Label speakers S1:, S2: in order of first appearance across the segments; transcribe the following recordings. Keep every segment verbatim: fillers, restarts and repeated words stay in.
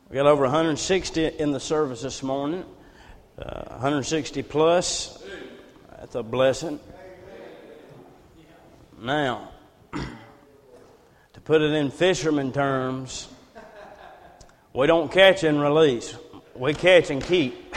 S1: We got over one hundred sixty in the service this morning, uh, one hundred sixty plus. That's a blessing. Now, to put it in fisherman terms, we don't catch and release. We catch and keep.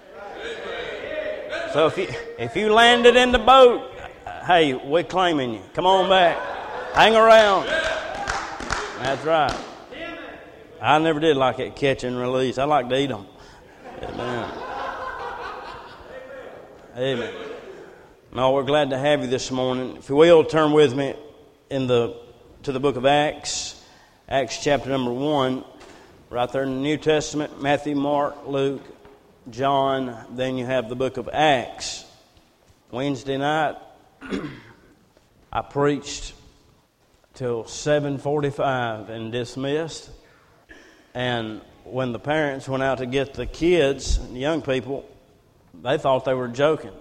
S1: So if you if you landed in the boat, hey, we're claiming you. Come on back. Hang around. That's right. I never did like it, catch and release. I like to eat them. Amen. Amen. No, we're glad to have you this morning. If you will, turn with me in the to the book of Acts, Acts chapter number one, right there in the New Testament, Matthew, Mark, Luke, John. Then you have the book of Acts. Wednesday night, I preached till seven forty-five and dismissed. And when the parents went out to get the kids, the young people, they thought they were joking.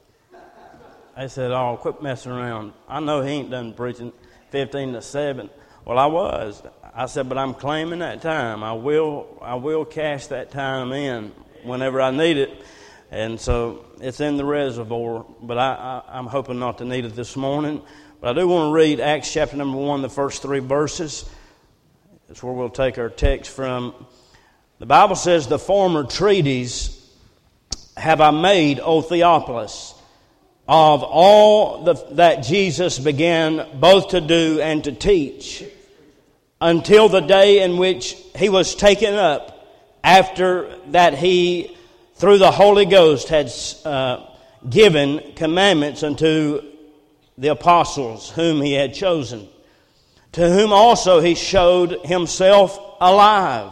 S1: They said, "Oh, quit messing around. I know he ain't done preaching fifteen to seven. Well, I was. I said, but I'm claiming that time. I will I will cash that time in whenever I need it. And so it's in the reservoir, but I, I, I'm hoping not to need it this morning. But I do want to read Acts chapter number one, the first three verses. That's where we'll take our text from. The Bible says, "The former treatise have I made, O Theophilus, of all the, that Jesus began both to do and to teach, until the day in which he was taken up, after that he, through the Holy Ghost, had uh, given commandments unto the apostles whom he had chosen, to whom also he showed himself alive,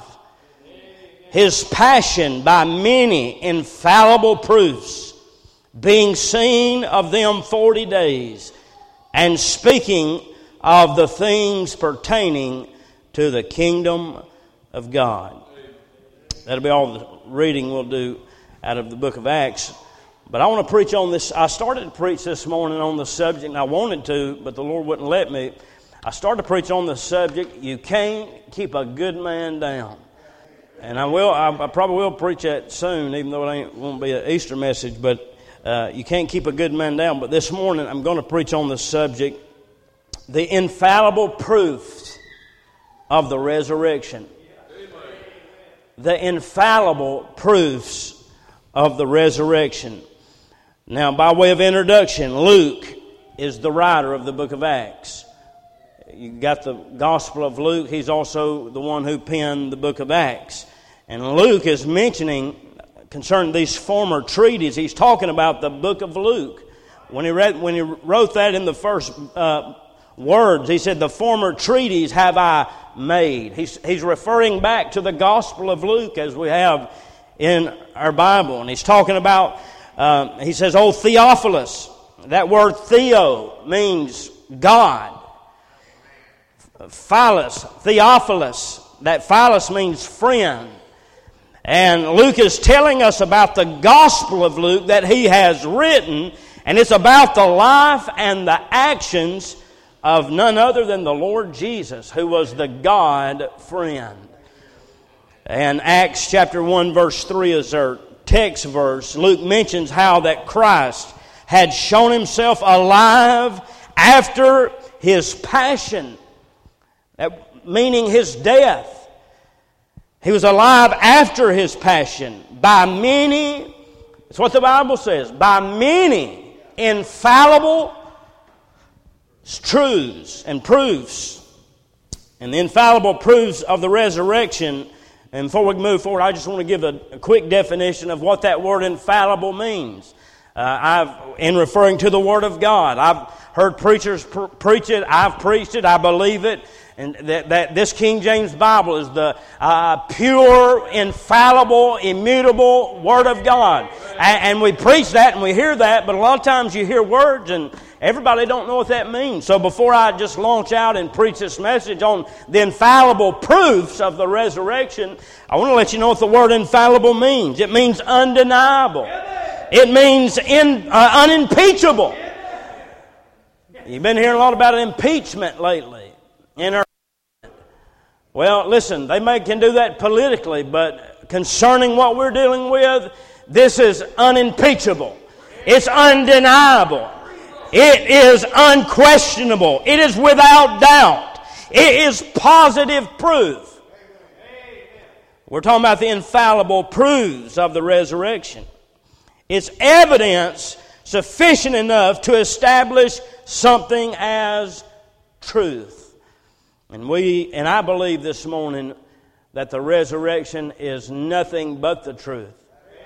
S1: his passion by many infallible proofs, being seen of them forty days, and speaking of the things pertaining to the kingdom of God." That'll be all the reading we'll do out of the book of Acts. But I want to preach on this. I started to preach this morning on the subject, and I wanted to, but the Lord wouldn't let me. I started to preach on the subject, you can't keep a good man down. And I will. I, I probably will preach that soon, even though it ain't, won't be an Easter message, but uh, you can't keep a good man down. But this morning I'm going to preach on the subject, the infallible proofs of the resurrection. The infallible proofs of the resurrection. Now, by way of introduction, Luke is the writer of the book of Acts. You got the Gospel of Luke. He's also the one who penned the book of Acts. And Luke is mentioning concerning these former treatises. He's talking about the book of Luke. When he read, when he wrote that in the first uh, words, he said, "The former treatise have I made." He's, he's referring back to the Gospel of Luke as we have in our Bible. And he's talking about, uh, he says, "O Theophilus." That word theo means God. Philos, Theophilus. That Philos means friend. And Luke is telling us about the Gospel of Luke that he has written, and it's about the life and the actions of none other than the Lord Jesus, who was the God friend. And Acts chapter one verse three is our text verse. Luke mentions how that Christ had shown himself alive after his passion, that meaning his death. He was alive after his passion by many, that's what the Bible says, by many infallible truths and proofs. And the infallible proofs of the resurrection. And before we move forward, I just want to give a, a quick definition of what that word infallible means. Uh, I've, in referring to the Word of God, I've heard preachers pr- preach it. I've preached it. I believe it. And that, that this King James Bible is the uh, pure, infallible, immutable Word of God. And, and we preach that and we hear that, but a lot of times you hear words and everybody don't know what that means. So before I just launch out and preach this message on the infallible proofs of the resurrection, I want to let you know what the word infallible means. It means undeniable. It means in, uh, unimpeachable. You've been hearing a lot about impeachment lately in our Well, listen, they may can do that politically, but concerning what we're dealing with, this is unimpeachable. It's undeniable. It is unquestionable. It is without doubt. It is positive proof. We're talking about the infallible proofs of the resurrection. It's evidence sufficient enough to establish something as truth. And we, and I believe this morning that the resurrection is nothing but the truth.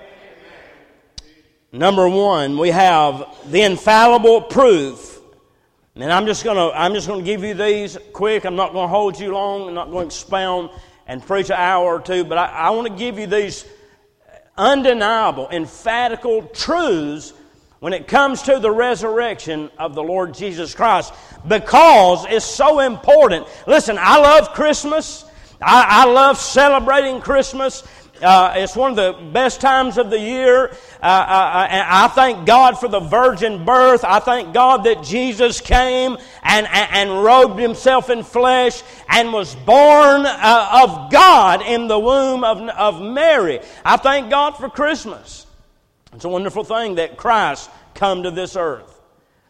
S1: Number one, we have the infallible proof. And I'm just gonna I'm just gonna give you these quick. I'm not gonna hold you long. I'm not going to expound and preach an hour or two, but I, I want to give you these undeniable, emphatical truths when it comes to the resurrection of the Lord Jesus Christ, because it's so important. Listen, I love Christmas. I, I love celebrating Christmas. Uh, it's one of the best times of the year. Uh, uh, and I thank God for the virgin birth. I thank God that Jesus came and, and, and robed Himself in flesh and was born uh, of God in the womb of, of Mary. I thank God for Christmas. It's a wonderful thing that Christ come to this earth.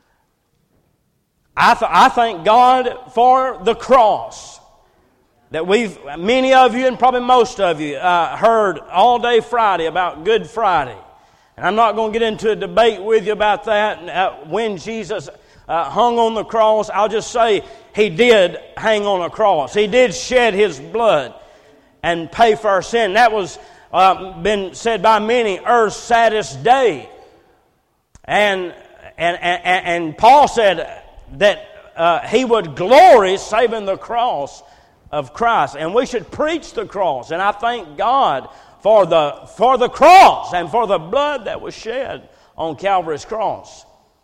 S1: I, th- I thank God for the cross. That we've, many of you and probably most of you, uh, heard all day Friday about Good Friday. And I'm not going to get into a debate with you about that. Uh, when Jesus uh, hung on the cross, I'll just say He did hang on a cross. He did shed His blood and pay for our sin. That was uh, been said by many, earth's saddest day. And, and, and, and Paul said that uh, he would glory saving the cross of Christ, and we should preach the cross. And I thank God for the for the cross and for the blood that was shed on Calvary's cross.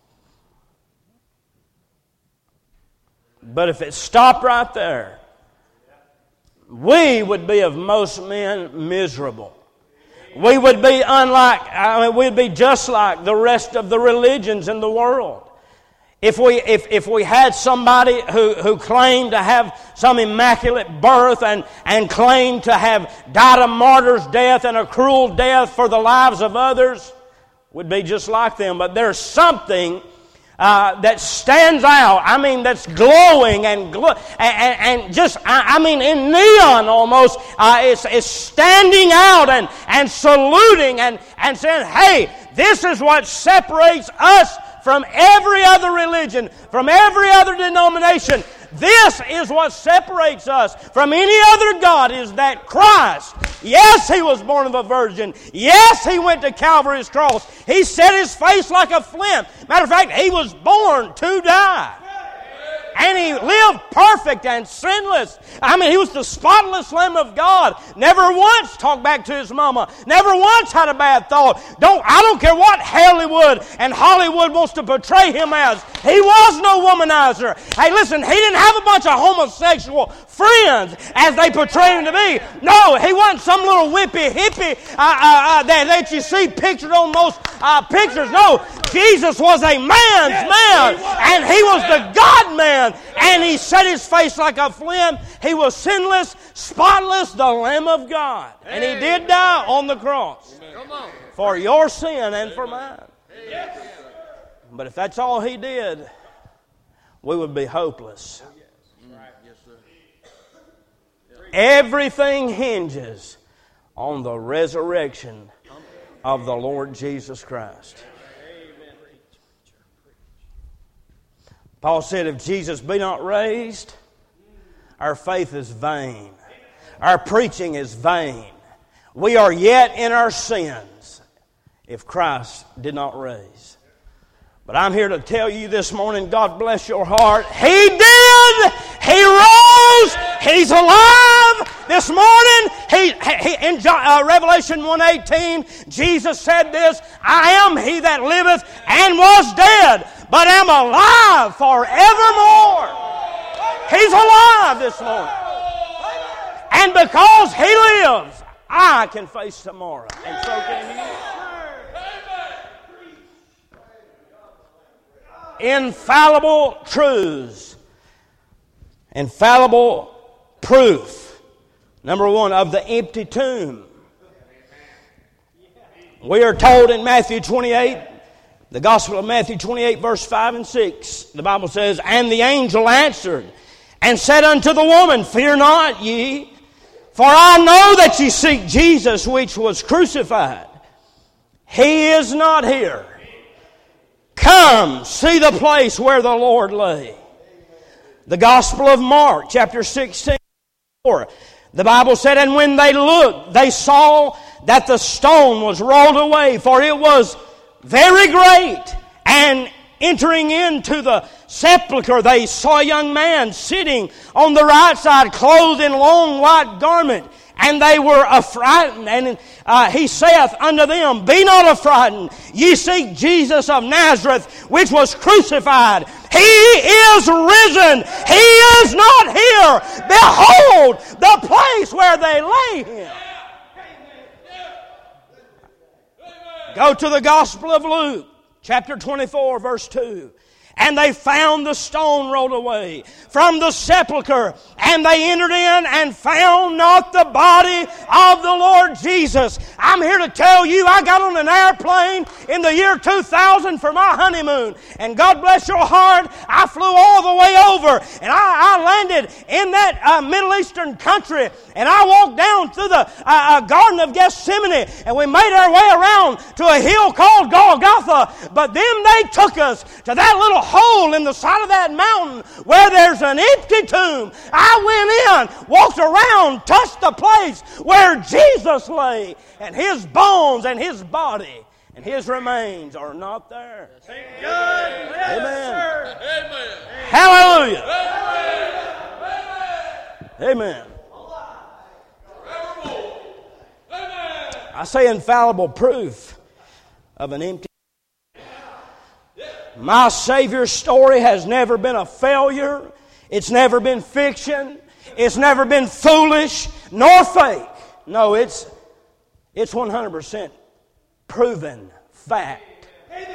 S1: But if it stopped right there, we would be of most men miserable. We would be unlike, I mean, we'd be just like the rest of the religions in the world. If we if, if we had somebody who, who claimed to have some immaculate birth and, and claimed to have died a martyr's death and a cruel death for the lives of others, we'd be just like them. But there's something uh, that stands out. I mean, that's glowing and glo- and, and just, I, I mean, in neon almost. Uh, it's, it's standing out and, and saluting and, and saying, hey, this is what separates us from every other religion, from every other denomination. This is what separates us from any other God, is that Christ, yes, He was born of a virgin. Yes, He went to Calvary's cross. He set His face like a flint. Matter of fact, He was born to die. And He lived perfect and sinless. I mean, He was the spotless Lamb of God. Never once talked back to His mama. Never once had a bad thought. Don't I don't care what Hollywood and Hollywood wants to portray Him as. He was no womanizer. Hey, listen, He didn't have a bunch of homosexual friends as they portray Him to be. No, He wasn't some little wimpy hippie uh, uh, uh, that, that you see pictured on most uh, pictures. No, Jesus was a man's man, and He was the God-man. And He set His face like a flint. He was sinless, spotless, the Lamb of God. And He did die on the cross for your sin and for mine. But if that's all He did, we would be hopeless. Everything hinges on the resurrection of the Lord Jesus Christ. Paul said, if Jesus be not raised, our faith is vain. Our preaching is vain. We are yet in our sins if Christ did not raise. But I'm here to tell you this morning, God bless your heart, He did! He rose! He's alive this morning. He, he in John, uh, Revelation one eighteen, Jesus said this, I am He that liveth and was dead, but am alive forevermore. He's alive this morning. And because He lives, I can face tomorrow. And so can you. Infallible truths. Infallible proof Number one, of the empty tomb. We are told in Matthew twenty-eight, the Gospel of Matthew twenty-eight, verse five and six, the Bible says, "And the angel answered and said unto the woman, Fear not ye, for I know that ye seek Jesus which was crucified. He is not here. Come, see the place where the Lord lay." The Gospel of Mark, chapter sixteen, the Bible said, "And when they looked, they saw that the stone was rolled away, for it was very great. And entering into the sepulchre, they saw a young man sitting on the right side, clothed in long white garment. And they were affrighted. And uh, he saith unto them, Be not affrighted. Ye seek Jesus of Nazareth, which was crucified. He is risen. He is not here. Behold the place where they lay him." Go to the Gospel of Luke, chapter twenty-four, verse two. "And they found the stone rolled away from the sepulchre, and they entered in and found not the body of the Lord Jesus." I'm here to tell you, I got on an airplane in the year two thousand for my honeymoon. And God bless your heart, I flew all the way over. And I, I landed in that uh, Middle Eastern country. And I walked down through the uh, uh, Garden of Gethsemane. And we made our way around to a hill called Golgotha. But then they took us to that little hole in the side of that mountain where there's an empty tomb. I went in, walked around, touched the place where Jesus lay, and His bones and His body and His remains are not there. Amen. Amen. Amen. Hallelujah. Amen. I say infallible proof of an empty. My Savior's story has never been a failure. It's never been fiction. It's never been foolish nor fake. No, it's it's one hundred percent proven fact.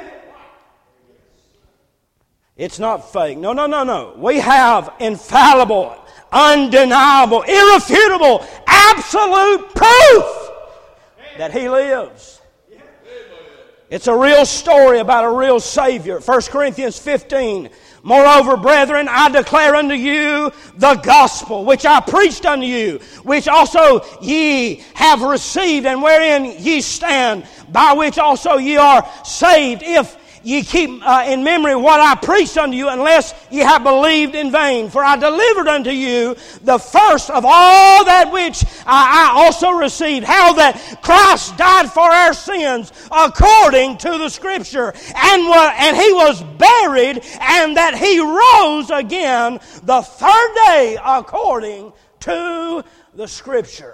S1: It's not fake. No, no, no, no. We have infallible, undeniable, irrefutable, absolute proof that He lives. It's a real story about a real Savior. First Corinthians fifteen. "Moreover, brethren, I declare unto you the gospel which I preached unto you, which also ye have received, and wherein ye stand, by which also ye are saved, if ye keep uh, in memory what I preached unto you, unless ye have believed in vain. For I delivered unto you the first of all that which I, I also received, how that Christ died for our sins according to the Scripture, and, wa- and He was buried, and that He rose again the third day according to the Scripture."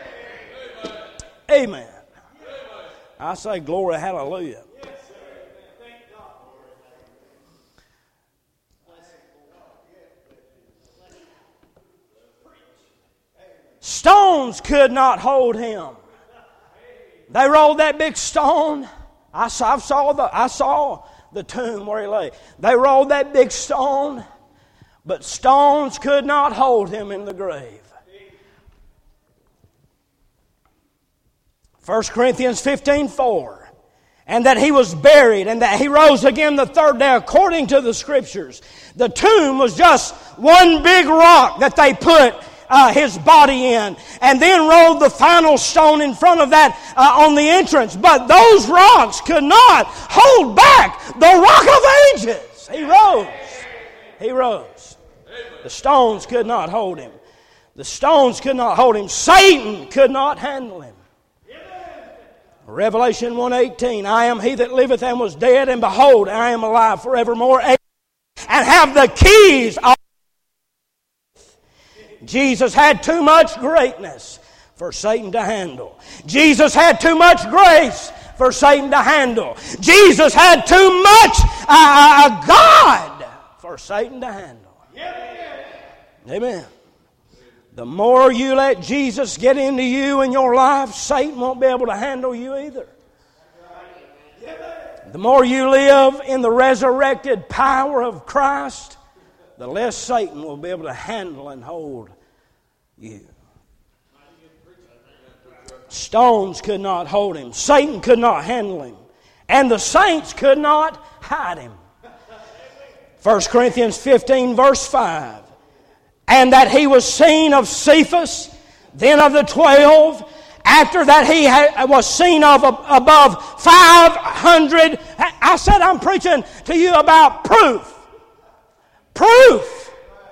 S1: Amen. I say glory, hallelujah. Stones could not hold Him. They rolled that big stone. I saw, I saw the I saw the tomb where He lay. They rolled that big stone, but stones could not hold Him in the grave. First Corinthians fifteen four. "And that He was buried, and that He rose again the third day according to the Scriptures." The tomb was just one big rock that they put Uh, His body in, and then rolled the final stone in front of that uh, on the entrance. But those rocks could not hold back the Rock of Ages. He rose. He rose. The stones could not hold Him. The stones could not hold Him. Satan could not handle Him. Revelation one eighteen, "I am He that liveth and was dead, and behold, I am alive forevermore, and have the keys of..." Jesus had too much greatness for Satan to handle. Jesus had too much grace for Satan to handle. Jesus had too much uh, God for Satan to handle. Amen. The more you let Jesus get into you in your life, Satan won't be able to handle you either. The more you live in the resurrected power of Christ, the less Satan will be able to handle and hold you. Stones could not hold him. Satan could not handle him. And the saints could not hide him. First Corinthians fifteen verse five. And that he was seen of Cephas, then of the twelve. After that he was seen of above five hundred. I said I'm preaching to you about proof. Proof.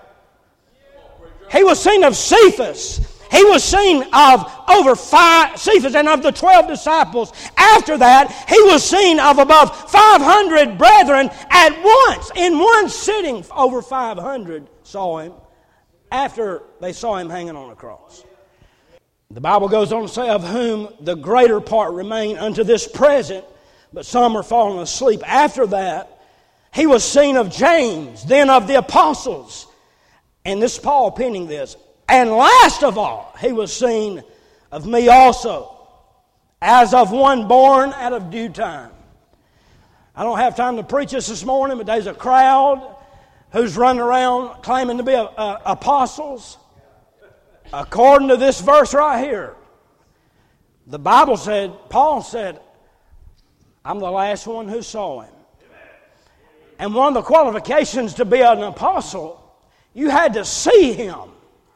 S1: He was seen of Cephas. He was seen of over five, Cephas and of the twelve disciples. After that, he was seen of above five hundred brethren at once. In one sitting, over five hundred saw him after they saw him hanging on a cross. The Bible goes on to say, of whom the greater part remain unto this present, but some are fallen asleep. After that, he was seen of James, then of the apostles. And this is Paul penning this. And last of all, he was seen of me also, as of one born out of due time. I don't have time to preach this this morning, but there's a crowd who's running around claiming to be a, a, apostles. According to this verse right here, the Bible said, Paul said, I'm the last one who saw him. And one of the qualifications to be an apostle, you had to see him.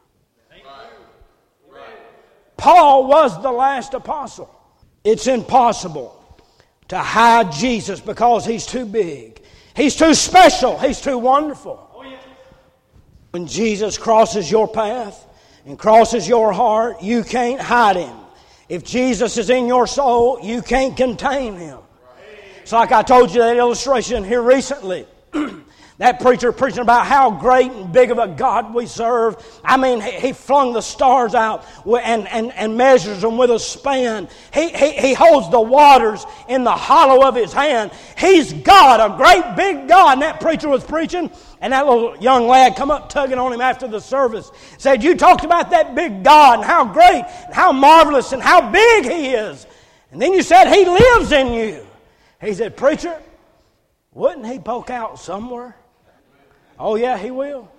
S1: Paul was the last apostle. It's impossible to hide Jesus because he's too big. He's too special. He's too wonderful. When Jesus crosses your path and crosses your heart, you can't hide him. If Jesus is in your soul, you can't contain him. It's like I told you that illustration here recently. That preacher preaching about how great and big of a God we serve. I mean, he flung the stars out and, and, and measures them with a span. He, he, he holds the waters in the hollow of his hand. He's God, a great big God. And that preacher was preaching, and that little young lad come up tugging on him after the service. Said, you talked about that big God and how great and how marvelous and how big he is. And then you said he lives in you. He said, preacher, wouldn't he poke out somewhere? Oh, yeah, he will.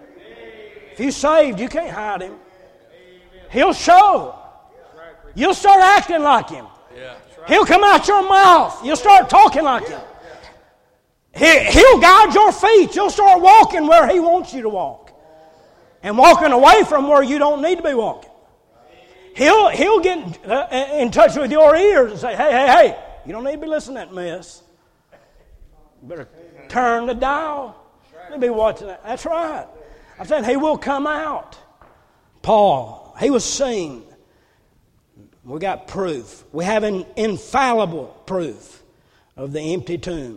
S1: If you're saved, you can't hide him. He'll show. You'll start acting like him. He'll come out your mouth. You'll start talking like him. He'll guide your feet. You'll start walking where he wants you to walk. And walking away from where you don't need to be walking. He'll, he'll get in touch with your ears and say, hey, hey, hey, you don't need to be listening to that mess. You better turn the dial. Let me be watching that. That's right. I'm saying he will come out. Paul, he was seen. We got proof. We have an infallible proof of the empty tomb.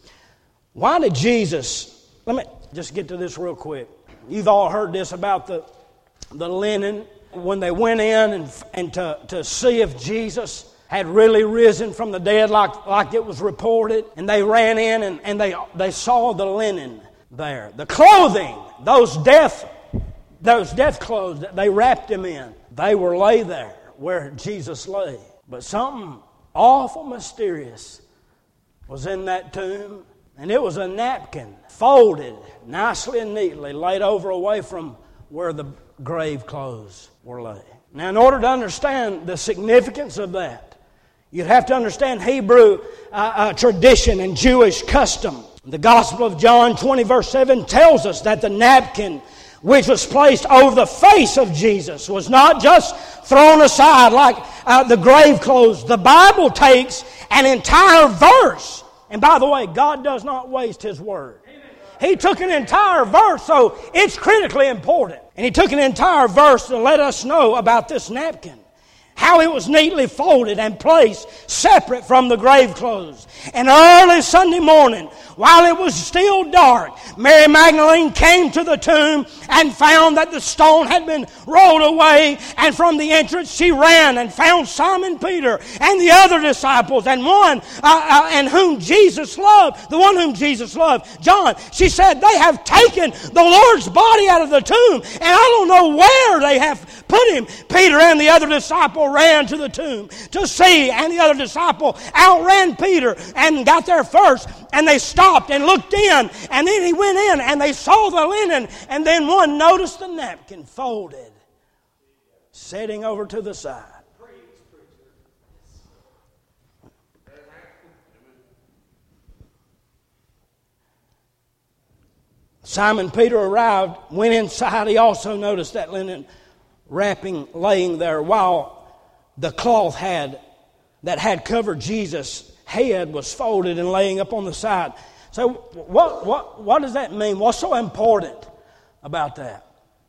S1: Why did Jesus, let me just get to this real quick. You've all heard this about the, the linen. When they went in and, and to, to see if Jesus had really risen from the dead like, like it was reported. And they ran in and, and they, they saw the linen there. The clothing, those death, those death clothes that they wrapped him in, they were lay there where Jesus lay. But something awful mysterious was in that tomb. And it was a napkin folded nicely and neatly, laid over away from where the grave clothes were laid. Now, in order to understand the significance of that, you'd have to understand Hebrew uh, uh, tradition and Jewish custom. The Gospel of John twenty verse seven tells us that the napkin which was placed over the face of Jesus was not just thrown aside like uh, the grave clothes. The Bible takes an entire verse. And by the way, God does not waste His Word. He took an entire verse, so it's critically important. And He took an entire verse to let us know about this napkin. How it was neatly folded and placed separate from the grave clothes. And early Sunday morning, while it was still dark, Mary Magdalene came to the tomb and found that the stone had been rolled away. And from the entrance she ran and found Simon Peter and the other disciples and one uh, uh, and whom Jesus loved, the one whom Jesus loved, John. She said, they have taken the Lord's body out of the tomb and I don't know where they have put him. Peter and the other disciple ran to the tomb to see, and the other disciple outran Peter and got there first, and they stopped and looked in, and then he went in and they saw the linen, and then one noticed the napkin folded, setting over to the side.
S2: Simon Peter arrived, went inside. He also noticed that linen wrapping laying there, while the cloth had that had covered Jesus' head was folded and laying up on the side. So what, what, what does that mean? What's so important about that?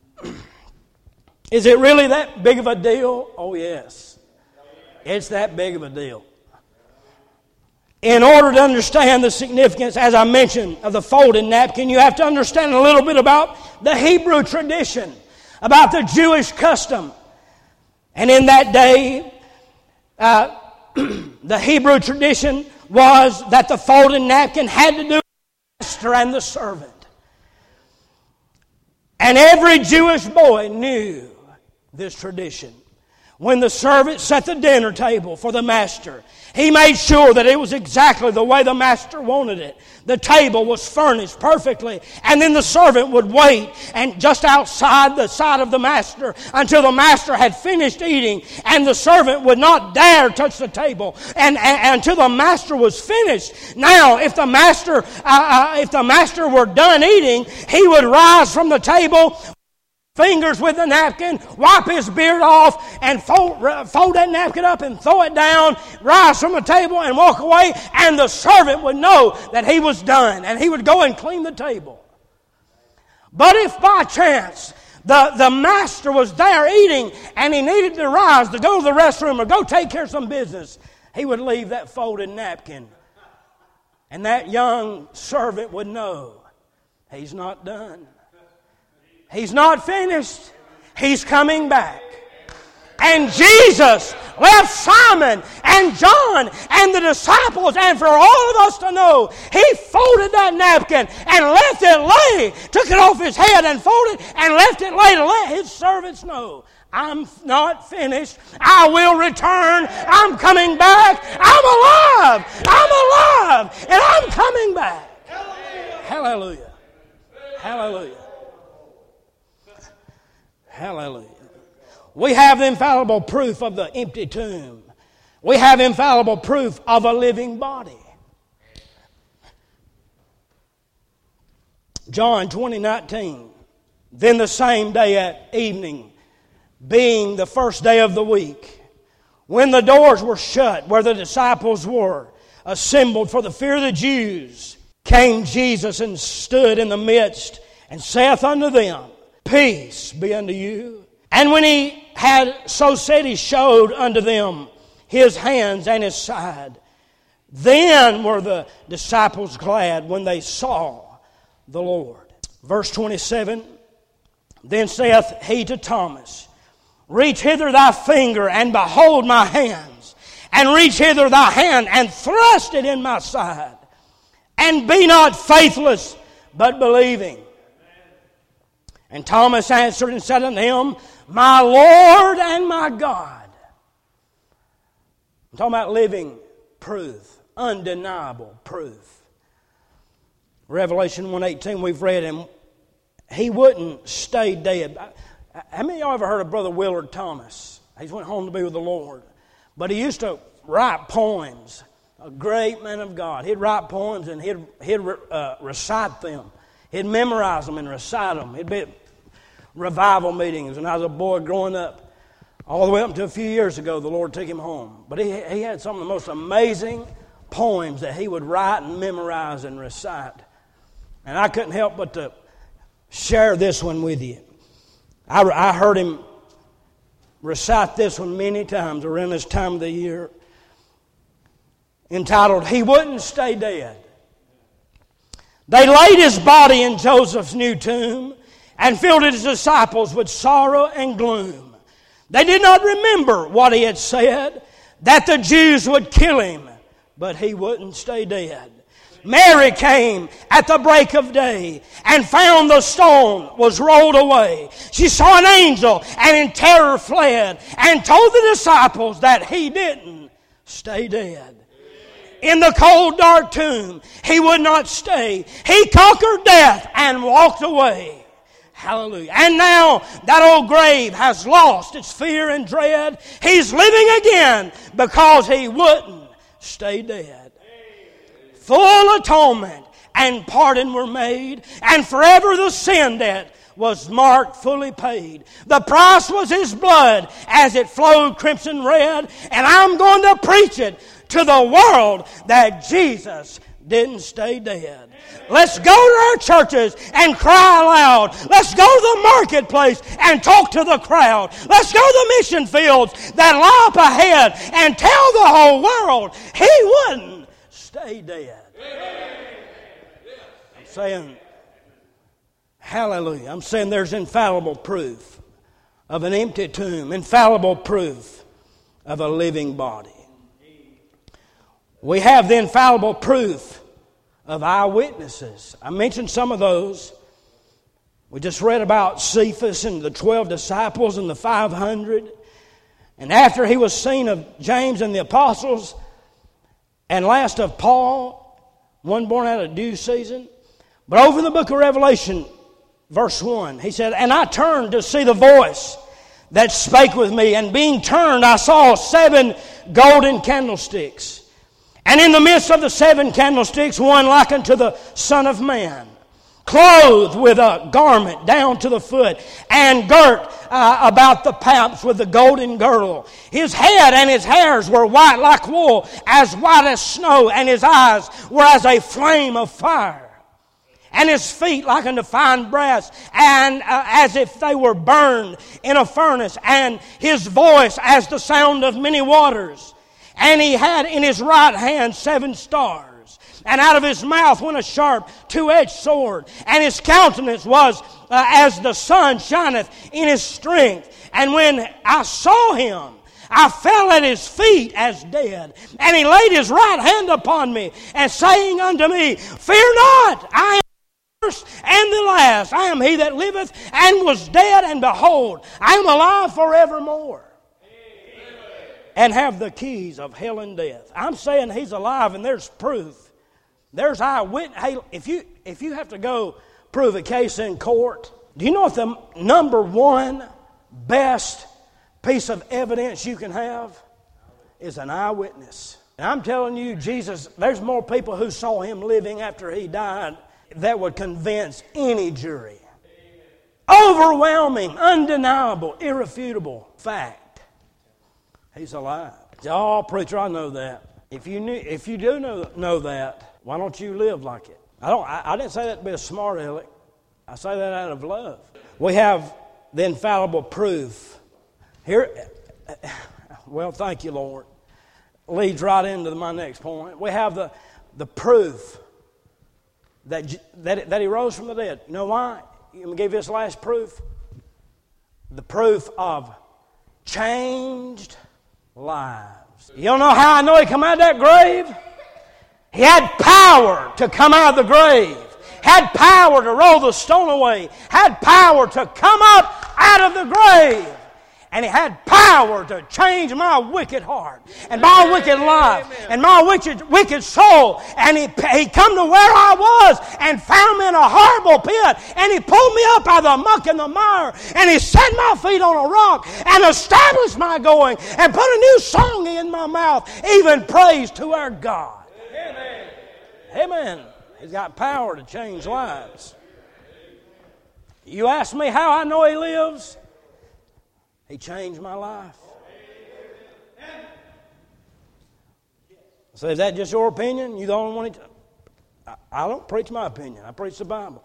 S2: Is it really that big of a deal? Oh, yes. It's that big of a deal. In order to understand the significance, as I mentioned, of the folded napkin, you have to understand a little bit about the Hebrew tradition, about the Jewish custom. And in that day, uh, the Hebrew tradition was that the folded napkin had to do with the master and the servant. And every Jewish boy knew this tradition. When the servant set the dinner table for the master, he made sure that it was exactly the way the master wanted it. The table was furnished perfectly, and then the servant would wait and just outside the side of the master until the master had finished eating, and the servant would not dare touch the table and, and until the master was finished. Now, if the master, uh, uh, if the master were done eating, he would rise from the table, fingers with the napkin, wipe his beard off, and fold, fold that napkin up and throw it down, rise from the table and walk away, and the servant would know that he was done, and he would go and clean the table. But if by chance the, the master was there eating and he needed to rise to go to the restroom or go take care of some business, he would leave that folded napkin. And that young servant would know he's not done. He's not finished. He's coming back. And Jesus left Simon and John and the disciples, and for all of us to know, He folded that napkin and left it lay, took it off His head and folded and left it lay to let His servants know, I'm not finished. I will return. I'm coming back. I'm alive. I'm alive. And I'm coming back. Hallelujah. Hallelujah. Hallelujah. We have infallible proof of the empty tomb. We have infallible proof of a living body. John twenty nineteen. Then the same day at evening, being the first day of the week, when the doors were shut where the disciples were assembled for the fear of the Jews, came Jesus and stood in the midst and saith unto them, Peace be unto you. And when He had so said, He showed unto them His hands and His side. Then were the disciples glad when they saw the Lord. Verse twenty-seven, Then saith He to Thomas, Reach hither thy finger and behold my hands, and reach hither thy hand and thrust it in my side, and be not faithless, but believing. And Thomas answered and said unto him, My Lord and my God. I'm talking about living proof, undeniable proof. Revelation one eighteen we've read, and he wouldn't stay dead. How many of y'all ever heard of Brother Willard Thomas? He went home to be with the Lord. But he used to write poems. A great man of God. He'd write poems and he'd, he'd uh, recite them. He'd memorize them and recite them. He'd be at revival meetings when I was a boy growing up. All the way up to a few years ago, the Lord took him home. But he, he had some of the most amazing poems that he would write and memorize and recite. And I couldn't help but to share this one with you. I, I heard him recite this one many times around this time of the year, entitled, He Wouldn't Stay Dead. They laid His body in Joseph's new tomb and filled His disciples with sorrow and gloom. They did not remember what He had said, that the Jews would kill Him, but He wouldn't stay dead. Mary came at the break of day and found the stone was rolled away. She saw an angel and in terror fled and told the disciples that He didn't stay dead. In the cold dark tomb, He would not stay. He conquered death and walked away. Hallelujah. And now that old grave has lost its fear and dread. He's living again because He wouldn't stay dead. Full atonement and pardon were made, and forever the sin debt was marked fully paid. The price was His blood as it flowed crimson red, and I'm going to preach it to the world that Jesus didn't stay dead. Let's go to our churches and cry aloud. Let's go to the marketplace and talk to the crowd. Let's go to the mission fields that lie up ahead and tell the whole world He wouldn't stay dead. I'm saying, hallelujah. I'm saying there's infallible proof of an empty tomb, infallible proof of a living body. We have the infallible proof of eyewitnesses. I mentioned some of those. We just read about Cephas and the twelve disciples and the five hundred. And after he was seen of James and the apostles, and last of Paul, one born out of due season. But over in the book of Revelation, verse one, he said, "And I turned to see the voice that spake with me, and being turned I saw seven golden candlesticks. And in the midst of the seven candlesticks, one like unto the Son of Man, clothed with a garment down to the foot, and girt uh, about the paps with the golden girdle. His head and his hairs were white like wool, as white as snow, and his eyes were as a flame of fire. And his feet like unto fine brass, and uh, as if they were burned in a furnace, and his voice as the sound of many waters. And he had in his right hand seven stars. And out of his mouth went a sharp two-edged sword. And his countenance was uh, as the sun shineth in his strength. And when I saw him, I fell at his feet as dead. And he laid his right hand upon me, and saying unto me, Fear not, I am the first and the last. I am he that liveth and was dead, and behold, I am alive forevermore, and have the keys of hell and death." I'm saying He's alive, and there's proof. There's eyewitness. Hey, if you if you have to go prove a case in court, do you know what the number one best piece of evidence you can have is an eyewitness? And I'm telling you, Jesus, there's more people who saw Him living after He died that would convince any jury. Overwhelming, undeniable, irrefutable fact. He's alive. Oh, preacher, I know that. If you knew, if you do know, know that, why don't you live like it? I don't. I, I didn't say that to be a smart aleck. I say that out of love. We have the infallible proof. Here, well, thank you, Lord. Leads right into my next point. We have the the proof that that that He rose from the dead. You know why? Let me give you this last proof. The proof of changed lives. You don't know how I know He come out of that grave? He had power to come out of the grave. Had power to roll the stone away. Had power to come up out of the grave. And He had power to change my wicked heart and my wicked life and my wicked, wicked soul. And he, he come to where I was and found me in a horrible pit. And He pulled me up out of the muck and the mire. And He set my feet on a rock and established my going and put a new song in my mouth, even praise to our God. Amen. Amen. He's got power to change lives. You ask me how I know He lives? He changed my life. So is that just your opinion? You the only one? I, I don't preach my opinion. I preach the Bible.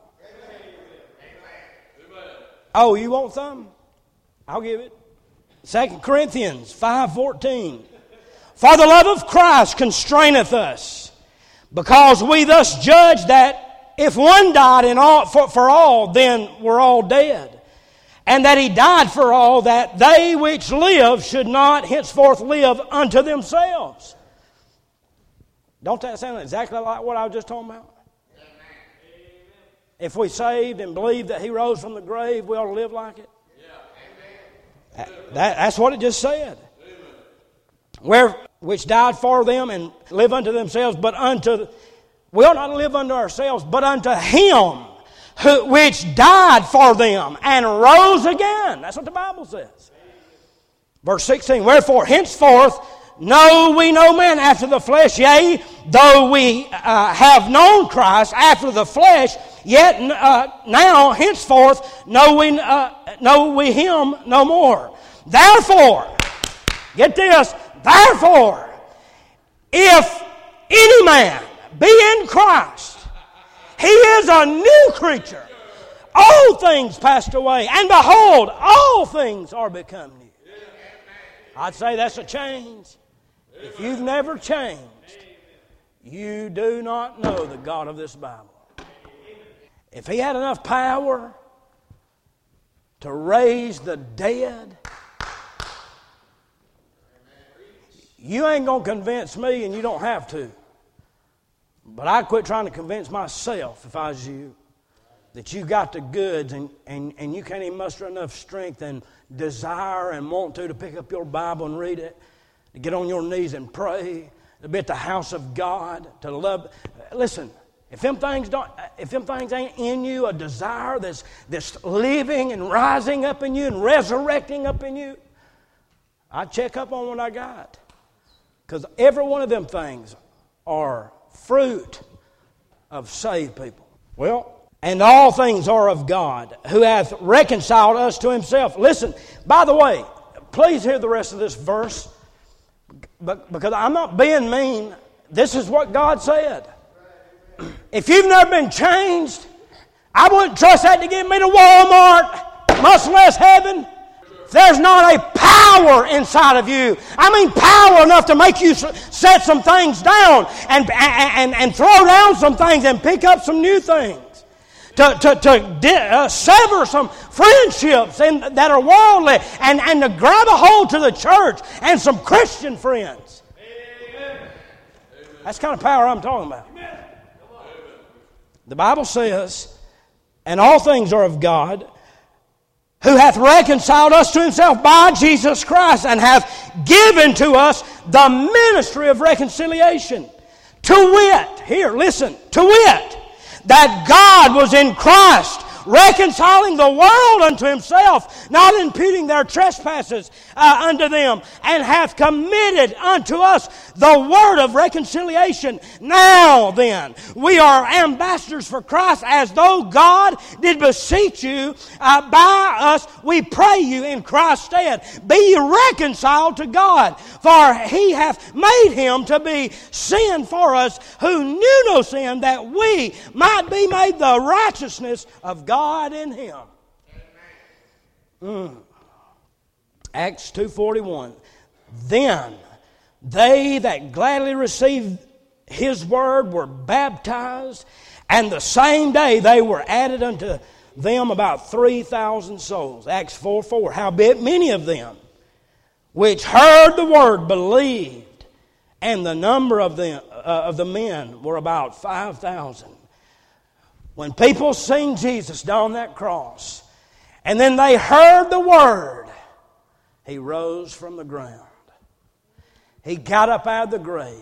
S2: Oh, you want some? I'll give it. Second Corinthians five fourteen. For the love of Christ constraineth us, because we thus judge that if one died in all, for, for all, then we're all dead. And that He died for all, that they which live should not henceforth live unto themselves. Don't that sound exactly like what I was just talking about? Amen. If we saved and believed that He rose from the grave, we ought to live like it. Yeah. That, that, that's what it just said. Amen. Where which died for them and live unto themselves, but unto we ought not to live unto ourselves, but unto Him Who, which died for them and rose again. That's what the Bible says. Verse sixteen, wherefore henceforth know we no man after the flesh, yea, though we uh, have known Christ after the flesh, yet uh, now, henceforth, know we, uh, know we him no more. Therefore, get this, therefore, if any man be in Christ, he is a new creature. All things passed away, and behold, all things are become new. I'd say that's a change. If you've never changed, you do not know the God of this Bible. If He had enough power to raise the dead, you ain't going to convince me, and you don't have to. But I'd quit trying to convince myself, if I was you, that you got the goods and, and, and you can't even muster enough strength and desire and want to to pick up your Bible and read it, to get on your knees and pray, to be at the house of God, to love. Listen, if them things don't, if them things ain't in you, a desire that's, that's living and rising up in you and resurrecting up in you, I check up on what I got. Because every one of them things are fruit of saved people. Well, and all things are of God, who hath reconciled us to Himself. Listen, by the way, please hear the rest of this verse, because I'm not being mean. This is what God said. If you've never been changed, I wouldn't trust that to get me to Walmart, much less heaven. There's not a power inside of you. I mean power enough to make you set some things down and, and, and throw down some things and pick up some new things. To, to, to uh, sever some friendships and, that are worldly and, and to grab a hold to the church and some Christian friends. Amen. That's the kind of power I'm talking about. Amen. The Bible says, and all things are of God, who hath reconciled us to Himself by Jesus Christ, and hath given to us the ministry of reconciliation. To wit, here, listen, to wit, that God was in Christ, reconciling the world unto Himself, not imputing their trespasses uh, unto them, and hath committed unto us the word of reconciliation. Now then, we are ambassadors for Christ, as though God did beseech you uh, by us, we pray you in Christ's stead, be ye reconciled to God, for He hath made Him to be sin for us, who knew no sin, that we might be made the righteousness of God. God in Him. Mm. Acts two forty-one. Then they that gladly received His word were baptized, and the same day they were added unto them about three thousand souls. Acts four four. Howbeit many of them which heard the word believed, and the number of them uh, of the men were about five thousand. When people seen Jesus down that cross, and then they heard the word, He rose from the ground. He got up out of the grave.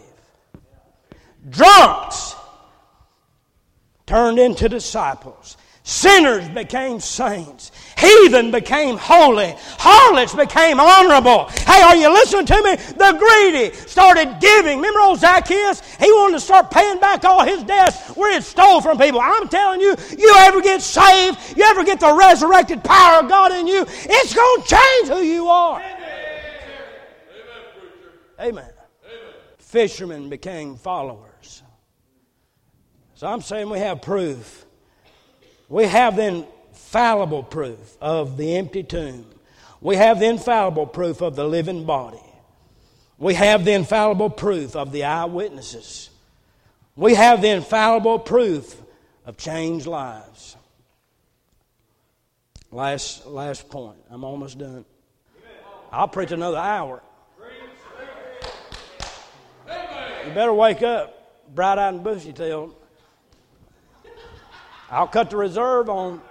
S2: Drunks turned into disciples. Sinners became saints. Heathen became holy. Harlots became honorable. Hey, are you listening to me? The greedy started giving. Remember old Zacchaeus? He wanted to start paying back all his debts where he stole from people. I'm telling you, you ever get saved, you ever get the resurrected power of God in you, it's going to change who you are. Amen. Amen. Fishermen became followers. So I'm saying we have proof. We have the infallible proof of the empty tomb. We have the infallible proof of the living body. We have the infallible proof of the eyewitnesses. We have the infallible proof of changed lives. Last, last point. I'm almost done. I'll preach another hour. You better wake up, bright-eyed and bushy-tailed. I'll cut the reserve on.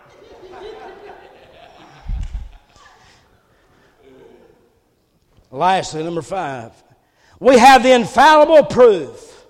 S2: Lastly, number five. We have the infallible proof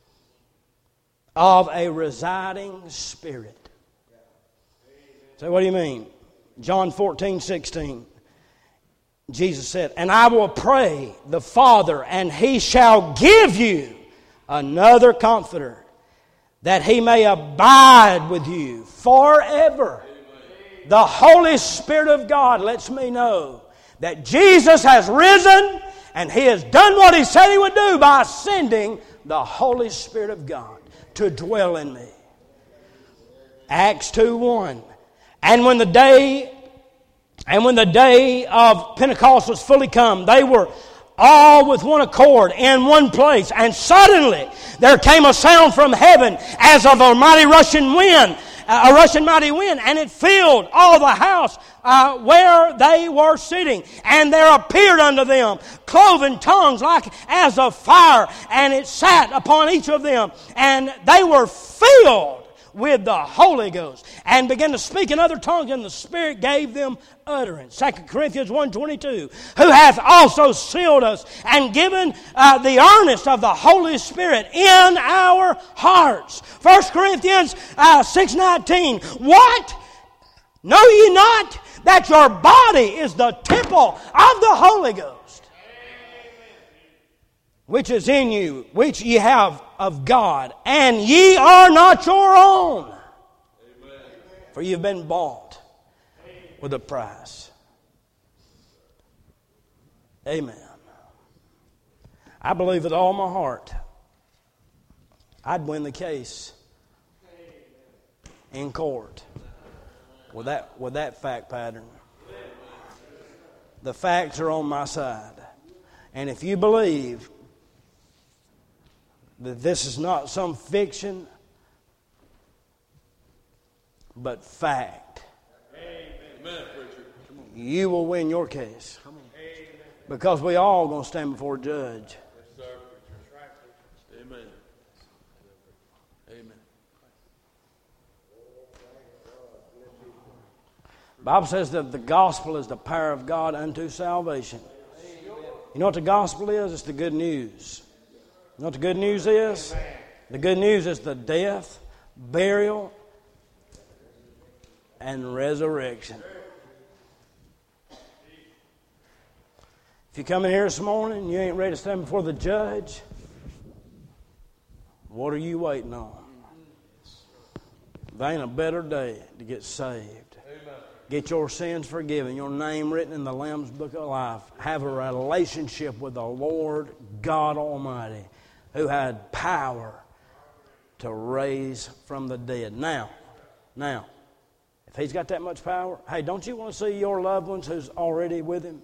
S2: of a residing Spirit. So what do you mean? John fourteen sixteen. Jesus said, "And I will pray the Father, and He shall give you another Comforter, that He may abide with you forever." Amen. The Holy Spirit of God lets me know that Jesus has risen, and He has done what He said He would do by sending the Holy Spirit of God to dwell in me. Acts two one. And when the day and when the day of Pentecost was fully come, they were all with one accord in one place. And suddenly there came a sound from heaven as of a mighty rushing wind, a rushing mighty wind, and it filled all the house uh, where they were sitting. And there appeared unto them cloven tongues like as of fire, and it sat upon each of them. And they were filled with the Holy Ghost, and began to speak in other tongues, and the Spirit gave them utterance. Second Corinthians one twenty-two, who hath also sealed us and given uh, the earnest of the Holy Spirit in our hearts. First Corinthians uh, six nineteen, what? Know ye not that your body is the temple of the Holy Ghost, which is in you, which ye have of God, and ye are not your own. Amen. For you've been bought with a price. Amen. I believe with all my heart I'd win the case in court with that, with that fact pattern. The facts are on my side. And if you believe that this is not some fiction, but fact, amen, you will win your case. Because we all going to stand before a judge.
S3: Amen. Amen.
S2: The Bible says that the gospel is the power of God unto salvation. You know what the gospel is? It's the good news. You know what the good news is? The good news is the death, burial, and resurrection. If you come in here this morning and you ain't ready to stand before the judge, what are you waiting on? There ain't a better day to get saved. Get your sins forgiven, your name written in the Lamb's Book of Life. Have a relationship with the Lord God Almighty, who had power to raise from the dead. Now, now, if He's got that much power, hey, don't you want to see your loved ones who's already with Him?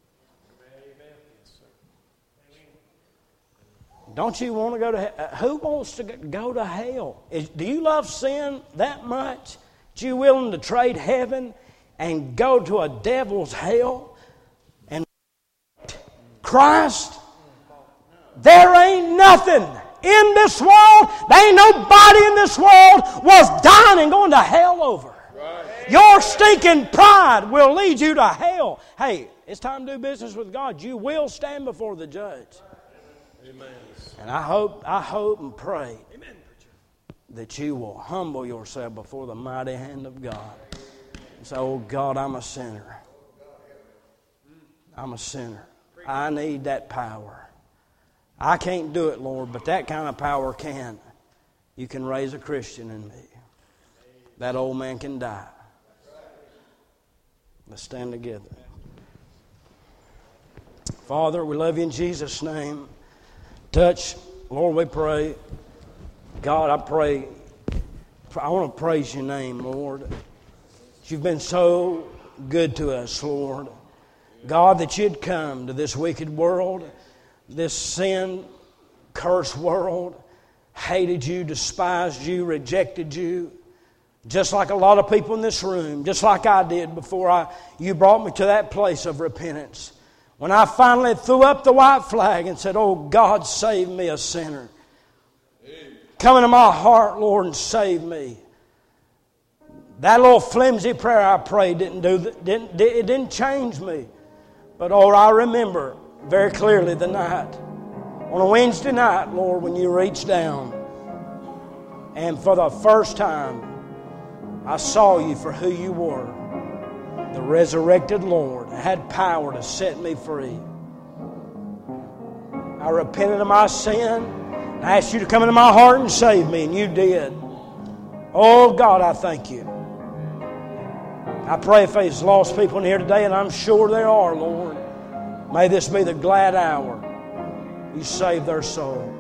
S2: Don't you want to go to hell? Who wants to go to hell? Is, do you love sin that much that you're willing to trade heaven and go to a devil's hell and Christ? There ain't nothing in this world, there ain't nobody in this world was dying and going to hell over. Right. Your stinking pride will lead you to hell. Hey, it's time to do business with God. You will stand before the judge. Amen. And I hope, I hope and pray Amen. That you will humble yourself before the mighty hand of God. And say, oh God, I'm a sinner. I'm a sinner. I need that power. I can't do it, Lord, but that kind of power can. You can raise a Christian in me. That old man can die. Let's stand together. Father, we love you in Jesus' name. Touch, Lord, we pray. God, I pray. I want to praise your name, Lord. You've been so good to us, Lord. God, that you'd come to this wicked world, this sin-cursed world, hated you, despised you, rejected you, just like a lot of people in this room, just like I did before I you brought me to that place of repentance. When I finally threw up the white flag and said, oh, God, save me, a sinner. Amen. Come into my heart, Lord, and save me. That little flimsy prayer I prayed didn't do that, didn't, it didn't change me. But, oh, I remember very clearly the night, on a Wednesday night, Lord, when you reached down. And for the first time, I saw you for who you were. the resurrected Lord had power to set me free. I repented of my sin. I asked you to come into my heart and save me, and you did. Oh, God, I thank you. I pray if there's lost people in here today, and I'm sure there are, Lord, may this be the glad hour you save their soul.